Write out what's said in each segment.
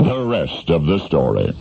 The rest of the story.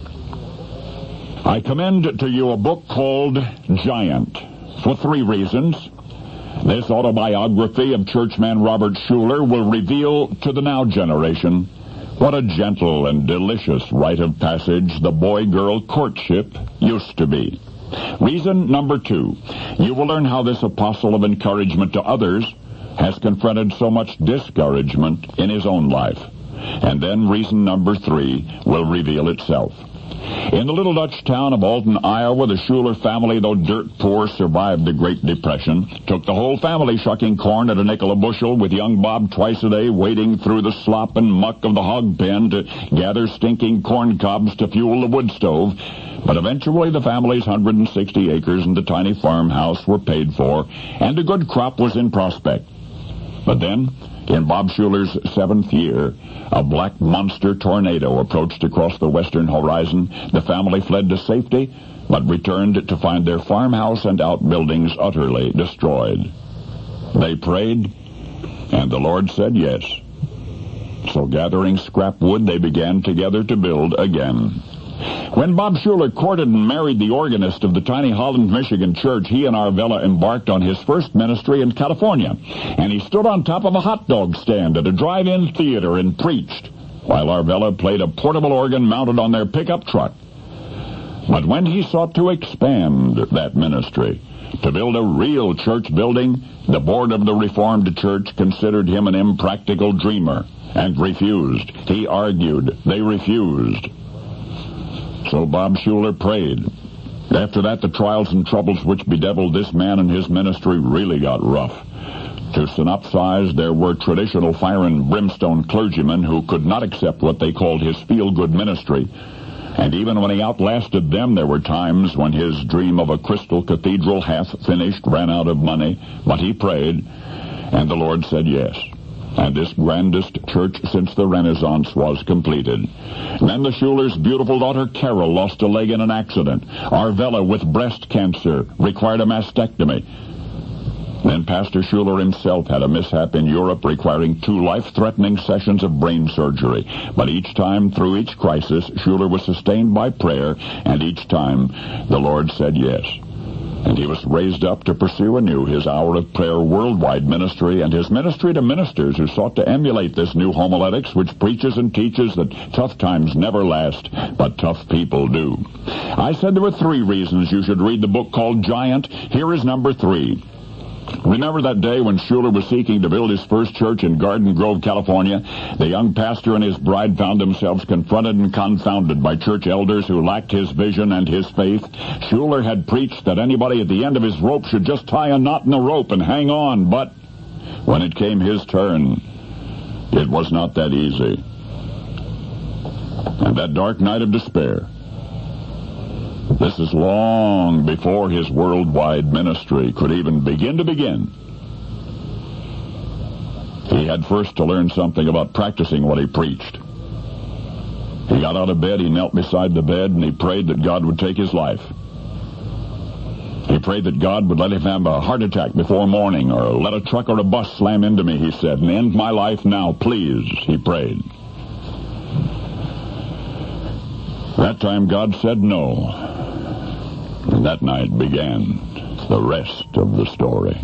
I commend to you a book called Giant for 3 reasons. This autobiography of churchman Robert Schuller will reveal to the now generation what a gentle and delicious rite of passage the boy-girl courtship used to be. Reason number 2, you will learn how this apostle of encouragement to others has confronted so much discouragement in his own life. And then reason number 3 will reveal itself. In the little Dutch town of Alton, Iowa, the Schuller family, though dirt poor, survived the Great Depression, took the whole family shucking corn at a nickel a bushel, with young Bob twice a day wading through the slop and muck of the hog pen to gather stinking corn cobs to fuel the wood stove. But eventually the family's 160 acres and the tiny farmhouse were paid for, and a good crop was in prospect. But then, in Bob Schuller's 7th year, a black monster tornado approached across the western horizon. The family fled to safety, but returned to find their farmhouse and outbuildings utterly destroyed. They prayed, and the Lord said yes. So gathering scrap wood, they began together to build again. When Bob Schuller courted and married the organist of the tiny Holland, Michigan church, he and Arvella embarked on his first ministry in California, and he stood on top of a hot dog stand at a drive-in theater and preached, while Arvella played a portable organ mounted on their pickup truck. But when he sought to expand that ministry, to build a real church building, the board of the Reformed Church considered him an impractical dreamer and refused. He argued. They refused. So Bob Schuller prayed. After that, the trials and troubles which bedeviled this man and his ministry really got rough. To synopsize, there were traditional fire and brimstone clergymen who could not accept what they called his feel-good ministry. And even when he outlasted them, there were times when his dream of a crystal cathedral half-finished ran out of money. But he prayed, and the Lord said yes. And this grandest church since the Renaissance was completed. Then the Schuller's beautiful daughter Carol lost a leg in an accident. Arvella, with breast cancer, required a mastectomy. Then Pastor Schuller himself had a mishap in Europe requiring 2 life-threatening sessions of brain surgery. But each time, through each crisis, Schuller was sustained by prayer, and each time the Lord said yes. And he was raised up to pursue anew his Hour of Prayer worldwide ministry and his ministry to ministers who sought to emulate this new homiletics, which preaches and teaches that tough times never last, but tough people do. I said there were 3 reasons you should read the book called Giant. Here is number 3. Remember that day when Schuller was seeking to build his first church in Garden Grove, California? The young pastor and his bride found themselves confronted and confounded by church elders who lacked his vision and his faith. Schuller had preached that anybody at the end of his rope should just tie a knot in the rope and hang on, but when it came his turn, it was not that easy. And that dark night of despair, this is long before his worldwide ministry could even begin. He had first to learn something about practicing what he preached. He got out of bed, he knelt beside the bed, and he prayed that God would take his life. He prayed that God would let him have a heart attack before morning, or let a truck or a bus slam into me, he said, and end my life now, please, he prayed. That time God said no. And that night began the rest of the story.